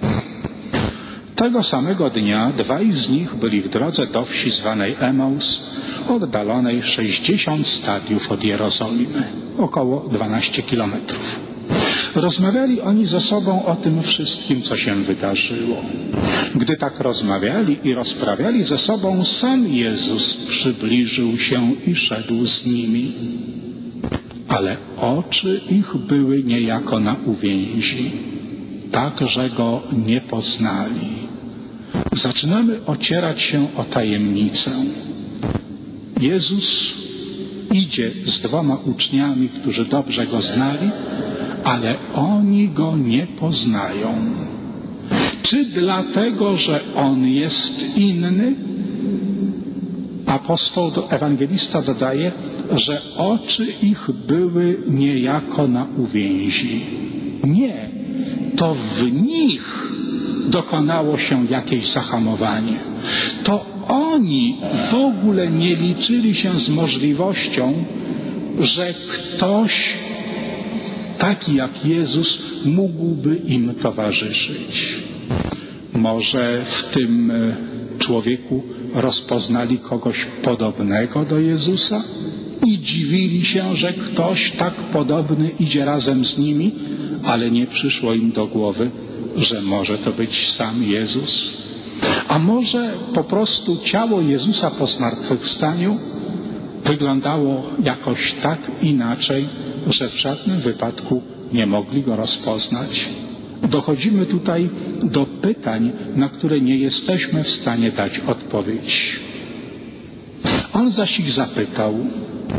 Tego samego dnia dwaj z nich byli w drodze do wsi zwanej Emaus, oddalonej sześćdziesiąt stadiów od Jerozolimy, około dwanaście kilometrów. Rozmawiali oni ze sobą o tym wszystkim, co się wydarzyło. Gdy tak rozmawiali i rozprawiali ze sobą, sam Jezus przybliżył się i szedł z nimi. Ale oczy ich były niejako na uwięzi, tak, że Go nie poznali. Zaczynamy ocierać się o tajemnicę. Jezus idzie z dwoma uczniami, którzy dobrze Go znali, ale oni Go nie poznają. Czy dlatego, że On jest inny? Apostoł, ewangelista dodaje, że oczy ich były niejako na uwięzi. Nie, to w nich dokonało się jakieś zahamowanie. To oni w ogóle nie liczyli się z możliwością, że ktoś taki jak Jezus mógłby im towarzyszyć. Może w tym człowieku rozpoznali kogoś podobnego do Jezusa i dziwili się, że ktoś tak podobny idzie razem z nimi, ale nie przyszło im do głowy, że może to być sam Jezus. A może po prostu ciało Jezusa po zmartwychwstaniu wyglądało jakoś tak inaczej, że w żadnym wypadku nie mogli Go rozpoznać. Dochodzimy tutaj do pytań, na które nie jesteśmy w stanie dać odpowiedź. On zaś ich zapytał: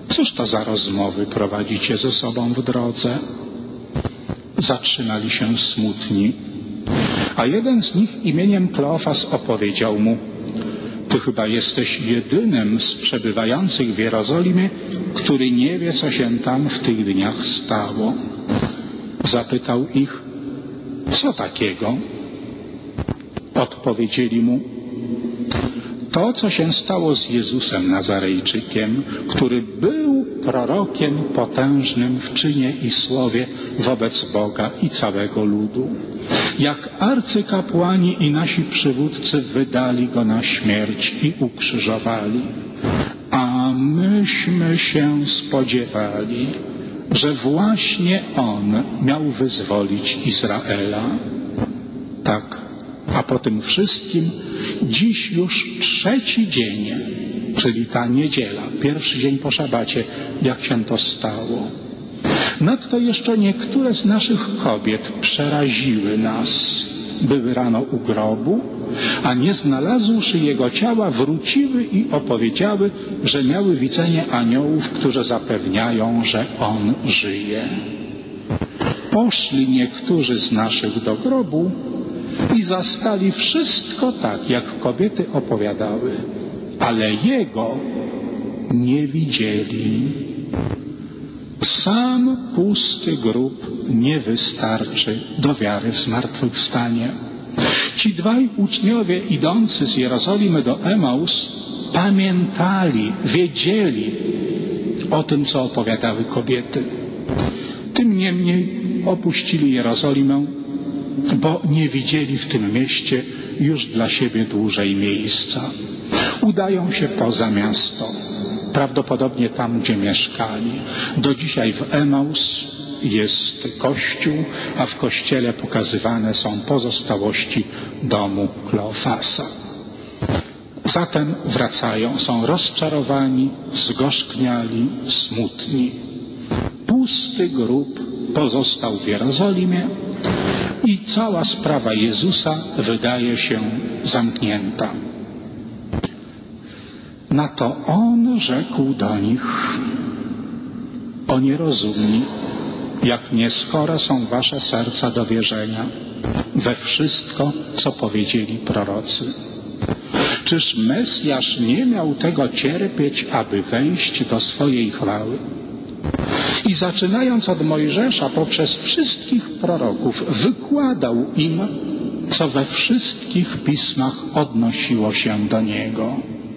Cóż to za rozmowy prowadzicie ze sobą w drodze? Zatrzymali się smutni, a jeden z nich imieniem Kleofas opowiedział mu: ty chyba jesteś jedynym z przebywających w Jerozolimie, który nie wie, co się tam w tych dniach stało. Zapytał ich: co takiego? Odpowiedzieli mu: to, co się stało z Jezusem Nazarejczykiem, który był prorokiem potężnym w czynie i słowie wobec Boga i całego ludu. Jak arcykapłani i nasi przywódcy wydali go na śmierć i ukrzyżowali, a myśmy się spodziewali, że właśnie on miał wyzwolić Izraela. Tak, a po tym wszystkim dziś już trzeci dzień, czyli ta niedziela, pierwszy dzień po szabacie, jak się to stało. Nadto jeszcze niektóre z naszych kobiet przeraziły nas. Były rano u grobu, a nie znalazłszy jego ciała, wróciły i opowiedziały, że miały widzenie aniołów, którzy zapewniają, że on żyje. Poszli niektórzy z naszych do grobu i zastali wszystko tak, jak kobiety opowiadały, ale jego nie widzieli. Sam pusty grób nie wystarczy do wiary w zmartwychwstanie. Ci dwaj uczniowie idący z Jerozolimy do Emaus pamiętali, wiedzieli o tym, co opowiadały kobiety. Tym niemniej opuścili Jerozolimę, bo nie widzieli w tym mieście już dla siebie dłużej miejsca. Udają się poza miasto, prawdopodobnie tam, gdzie mieszkali. Do dzisiaj w Emaus jest kościół, a w kościele pokazywane są pozostałości domu Kleofasa. Zatem wracają, są rozczarowani, zgorzkniali, smutni. Pusty grób pozostał w Jerozolimie i cała sprawa Jezusa wydaje się zamknięta. Na to on rzekł do nich: o nierozumni, jak nieskore są wasze serca do wierzenia we wszystko, co powiedzieli prorocy. Czyż Mesjasz nie miał tego cierpieć, aby wejść do swojej chwały? I zaczynając od Mojżesza poprzez wszystkich proroków wykładał im, co we wszystkich pismach odnosiło się do niego.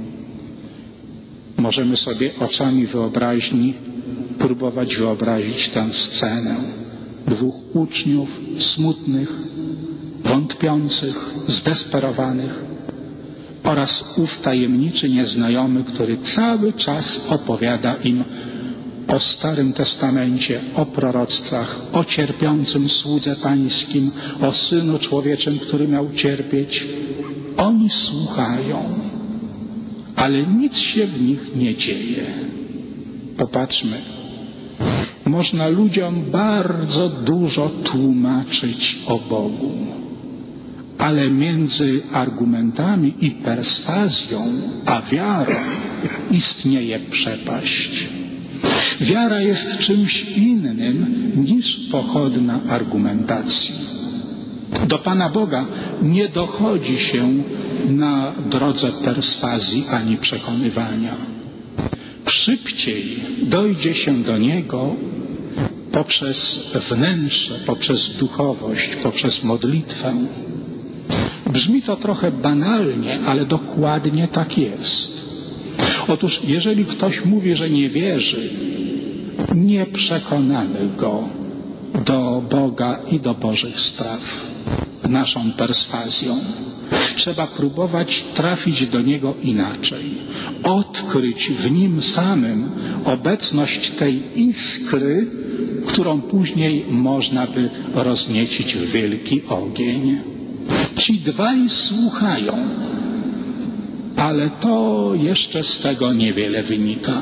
Możemy sobie oczami wyobraźni próbować wyobrazić tę scenę. Dwóch uczniów smutnych, wątpiących, zdesperowanych oraz ów tajemniczy nieznajomy, który cały czas opowiada im o Starym Testamencie, o proroctwach, o cierpiącym słudze pańskim, o Synu Człowieczym, który miał cierpieć. Oni słuchają, ale nic się w nich nie dzieje. Popatrzmy. Można ludziom bardzo dużo tłumaczyć o Bogu, ale między argumentami i perswazją a wiarą istnieje przepaść. Wiara jest czymś innym niż pochodna argumentacji. Do Pana Boga nie dochodzi się na drodze perswazji ani przekonywania. Szybciej dojdzie się do Niego poprzez wnętrze, poprzez duchowość, poprzez modlitwę. Brzmi to trochę banalnie, ale dokładnie tak jest. Otóż jeżeli ktoś mówi, że nie wierzy, nie przekonamy go do Boga i do Bożych spraw naszą perswazją. Trzeba próbować trafić do Niego inaczej. Odkryć w Nim samym obecność tej iskry, którą później można by rozniecić w wielki ogień. Ci dwaj słuchają, ale to jeszcze z tego niewiele wynika.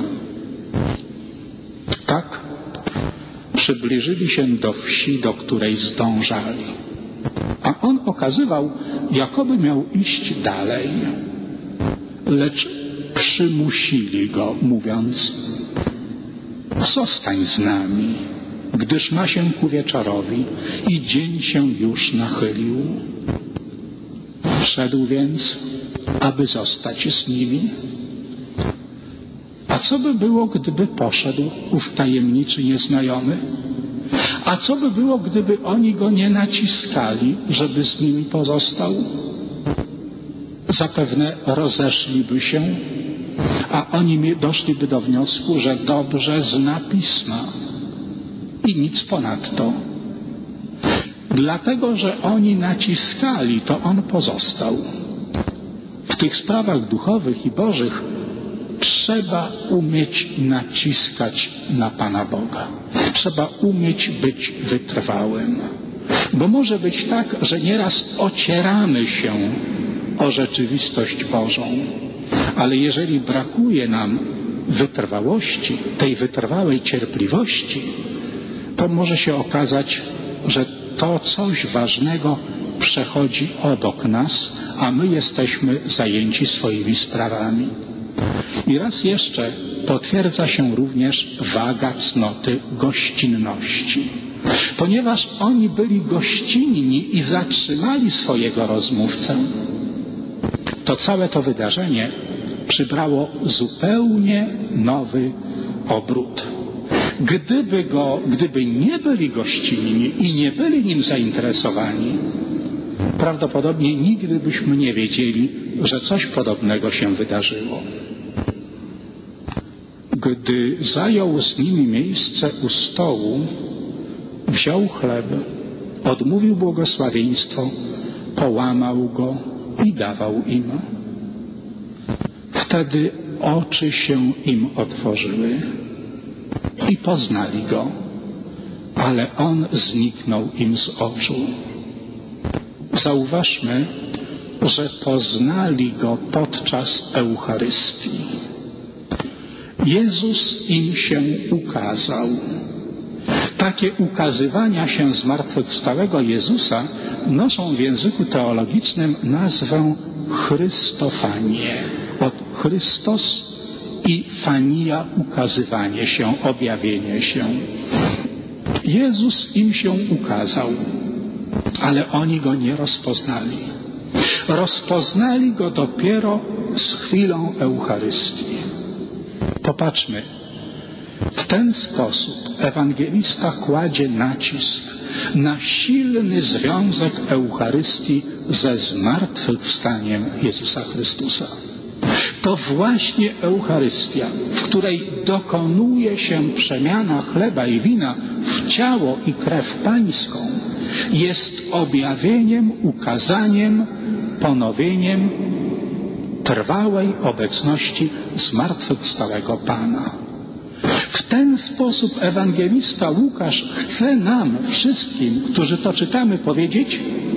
Tak, przybliżyli się do wsi, do której zdążali. A on okazywał, jakoby miał iść dalej. Lecz przymusili go, mówiąc: zostań z nami, gdyż ma się ku wieczorowi i dzień się już nachylił. Wszedł więc, aby zostać z nimi. A co by było, gdyby poszedł ów tajemniczy nieznajomy? A co by było, gdyby oni go nie naciskali, żeby z nimi pozostał? Zapewne rozeszliby się, a oni doszliby do wniosku, że dobrze zna Pisma i nic ponadto. Dlatego, że oni naciskali, to on pozostał. W tych sprawach duchowych i bożych trzeba umieć naciskać na Pana Boga. Trzeba umieć być wytrwałym. Bo może być tak, że nieraz ocieramy się o rzeczywistość Bożą. Ale jeżeli brakuje nam wytrwałości, tej wytrwałej cierpliwości, to może się okazać, że to coś ważnego przechodzi obok nas, a my jesteśmy zajęci swoimi sprawami. I raz jeszcze potwierdza się również waga cnoty gościnności. Ponieważ oni byli gościnni i zatrzymali swojego rozmówcę, to całe to wydarzenie przybrało zupełnie nowy obrót. Gdyby go, gdyby nie byli gościnni i nie byli nim zainteresowani, prawdopodobnie nigdy byśmy nie wiedzieli, że coś podobnego się wydarzyło. Gdy zajął z nimi miejsce u stołu, wziął chleb, odmówił błogosławieństwo, połamał go i dawał im. Wtedy oczy się im otworzyły i poznali go, ale on zniknął im z oczu. Zauważmy, że poznali go podczas Eucharystii. Jezus im się ukazał. Takie ukazywania się zmartwychwstałego Jezusa noszą w języku teologicznym nazwę Chrystofanię. Od Chrystos i fania, ukazywanie się, objawienie się. Jezus im się ukazał, ale oni go nie rozpoznali. Rozpoznali go dopiero z chwilą Eucharystii. Popatrzmy, w ten sposób ewangelista kładzie nacisk na silny związek Eucharystii ze zmartwychwstaniem Jezusa Chrystusa. To właśnie Eucharystia, w której dokonuje się przemiana chleba i wina w ciało i krew Pańską, jest objawieniem, ukazaniem, ponowieniem trwałej obecności zmartwychwstałego Pana. W ten sposób ewangelista Łukasz chce nam wszystkim, którzy to czytamy, powiedzieć,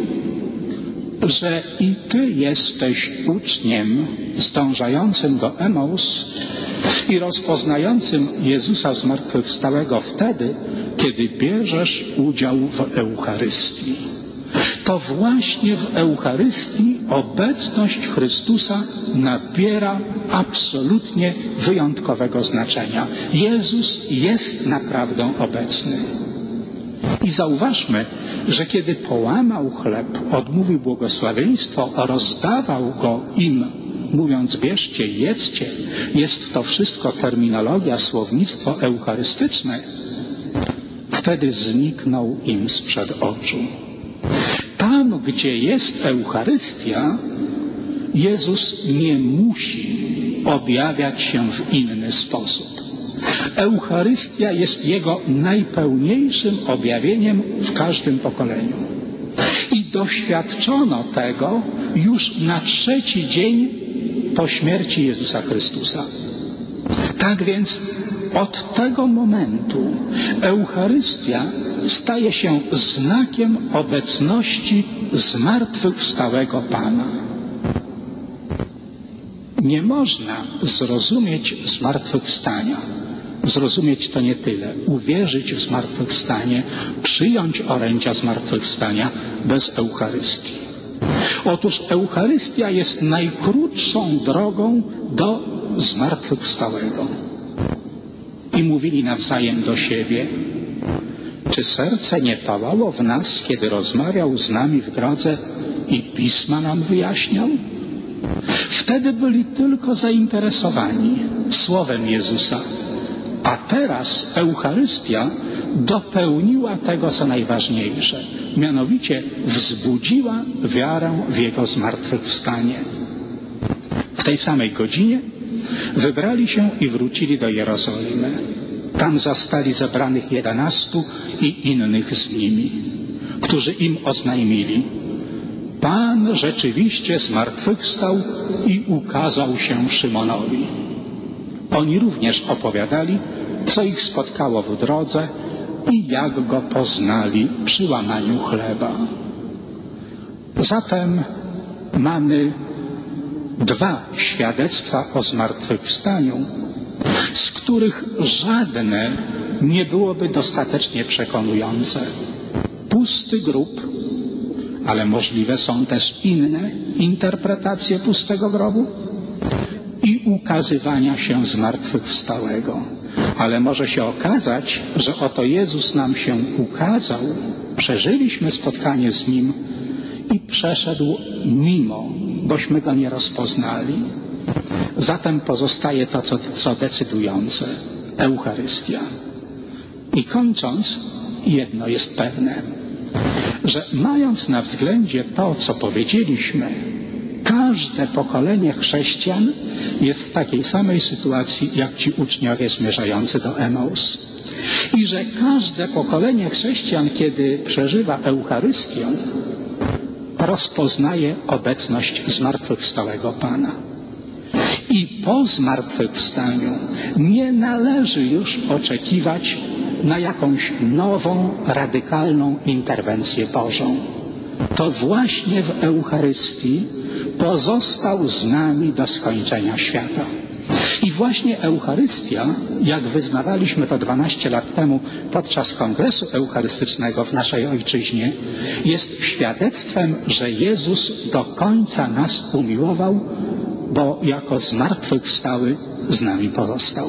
że i Ty jesteś uczniem zdążającym do Emaus i rozpoznającym Jezusa zmartwychwstałego wtedy, kiedy bierzesz udział w Eucharystii. To właśnie w Eucharystii obecność Chrystusa nabiera absolutnie wyjątkowego znaczenia. Jezus jest naprawdę obecny. I zauważmy, że kiedy połamał chleb, odmówił błogosławieństwo, rozdawał go im, mówiąc bierzcie, jedzcie, jest to wszystko terminologia, słownictwo eucharystyczne, wtedy zniknął im sprzed oczu. Tam, gdzie jest Eucharystia, Jezus nie musi objawiać się w inny sposób. Eucharystia jest Jego najpełniejszym objawieniem w każdym pokoleniu. I doświadczono tego już na trzeci dzień po śmierci Jezusa Chrystusa. Tak więc od tego momentu Eucharystia staje się znakiem obecności zmartwychwstałego Pana. Nie można zrozumieć zmartwychwstania. Zrozumieć to nie tyle. Uwierzyć w zmartwychwstanie, przyjąć orędzia zmartwychwstania bez Eucharystii. Otóż Eucharystia jest najkrótszą drogą do zmartwychwstałego. i mówili nawzajem do siebie: czy serce nie pałało w nas, kiedy rozmawiał z nami w drodze i pisma nam wyjaśniał? Wtedy byli tylko zainteresowani słowem Jezusa, a teraz Eucharystia dopełniła tego, co najważniejsze, mianowicie wzbudziła wiarę w Jego zmartwychwstanie. W tej samej godzinie wybrali się i wrócili do Jerozolimy. Tam zastali zebranych jedenastu i innych z nimi, którzy im oznajmili: Pan rzeczywiście zmartwychwstał i ukazał się Szymonowi. Oni również opowiadali, co ich spotkało w drodze i jak go poznali przy łamaniu chleba. Zatem mamy dwa świadectwa o zmartwychwstaniu, z których żadne nie byłoby dostatecznie przekonujące. Pusty grób, ale możliwe są też inne interpretacje pustego grobu, i ukazywania się zmartwychwstałego. Ale może się okazać, że oto Jezus nam się ukazał, przeżyliśmy spotkanie z Nim i przeszedł mimo, bośmy Go nie rozpoznali. Zatem pozostaje to, co, co decydujące: Eucharystia. I kończąc, jedno jest pewne, że mając na względzie to, co powiedzieliśmy, każde pokolenie chrześcijan jest w takiej samej sytuacji, jak ci uczniowie zmierzający do Emaus. I że każde pokolenie chrześcijan, kiedy przeżywa Eucharystię, rozpoznaje obecność zmartwychwstałego Pana. I po zmartwychwstaniu nie należy już oczekiwać na jakąś nową, radykalną interwencję Bożą. To właśnie w Eucharystii pozostał z nami do skończenia świata. I właśnie Eucharystia, jak wyznawaliśmy to dwanaście lat temu podczas kongresu eucharystycznego w naszej ojczyźnie, jest świadectwem, że Jezus do końca nas umiłował, bo jako zmartwychwstały z nami pozostał.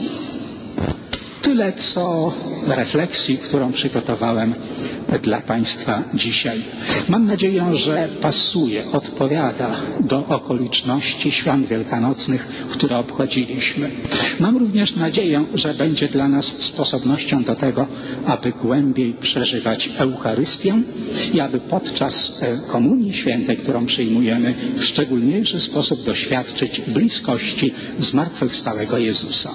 Tyle, co refleksji, którą przygotowałem dla Państwa dzisiaj. Mam nadzieję, że pasuje, odpowiada do okoliczności świąt wielkanocnych, które obchodziliśmy. Mam również nadzieję, że będzie dla nas sposobnością do tego, aby głębiej przeżywać Eucharystię i aby podczas Komunii Świętej, którą przyjmujemy, w szczególniejszy sposób doświadczyć bliskości zmartwychwstałego Jezusa.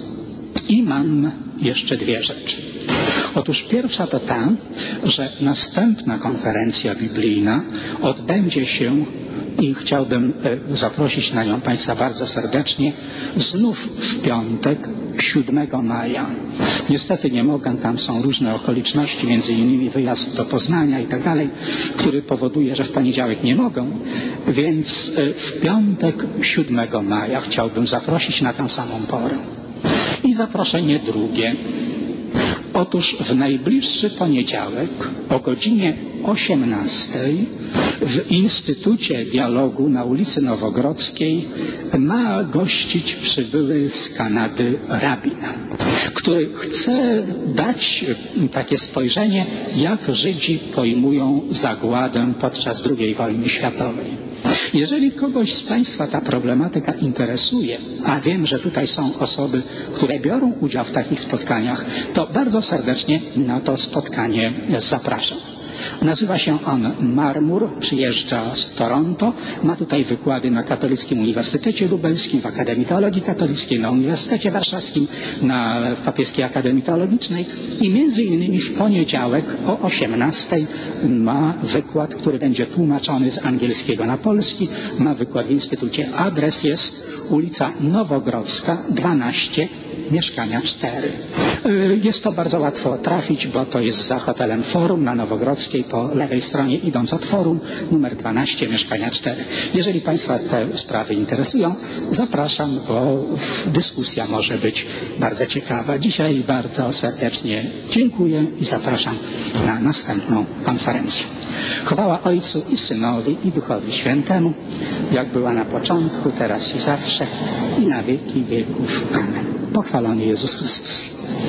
I mam jeszcze dwie rzeczy. Otóż pierwsza to ta, że następna konferencja biblijna odbędzie się, i chciałbym zaprosić na nią Państwa bardzo serdecznie, znów w piątek, siódmego maja. Niestety nie mogę, tam są różne okoliczności, między innymi wyjazd do Poznania i tak dalej, który powoduje, że w poniedziałek nie mogę, więc w piątek, siódmego maja chciałbym zaprosić na tę samą porę. I zaproszenie drugie. Otóż w najbliższy poniedziałek o godzinie osiemnastej w Instytucie Dialogu na ulicy Nowogrodzkiej ma gościć przybyły z Kanady rabin, który chce dać takie spojrzenie, jak Żydzi pojmują zagładę podczas drugiej wojny światowej. Jeżeli kogoś z Państwa ta problematyka interesuje, a wiem, że tutaj są osoby, które biorą udział w takich spotkaniach, to bardzo serdecznie na to spotkanie zapraszam. Nazywa się on Marmur, przyjeżdża z Toronto, ma tutaj wykłady na Katolickim Uniwersytecie Lubelskim, w Akademii Teologii Katolickiej, na Uniwersytecie Warszawskim, na Papieskiej Akademii Teologicznej i między innymi w poniedziałek o osiemnastej ma wykład, który będzie tłumaczony z angielskiego na polski, ma wykład w Instytucie. Adres jest ulica Nowogrodzka dwanaście, mieszkania cztery. Jest to bardzo łatwo trafić, bo to jest za hotelem Forum na Nowogrodzkiej, po lewej stronie idąc od Forum, numer dwanaście, mieszkania cztery. Jeżeli Państwa te sprawy interesują, zapraszam, bo dyskusja może być bardzo ciekawa. Dzisiaj bardzo serdecznie dziękuję i zapraszam na następną konferencję. Chwała Ojcu i Synowi i Duchowi Świętemu, jak była na początku, teraz i zawsze, i na wieki wieków. Amen. Pochwalony Jezus Chrystus.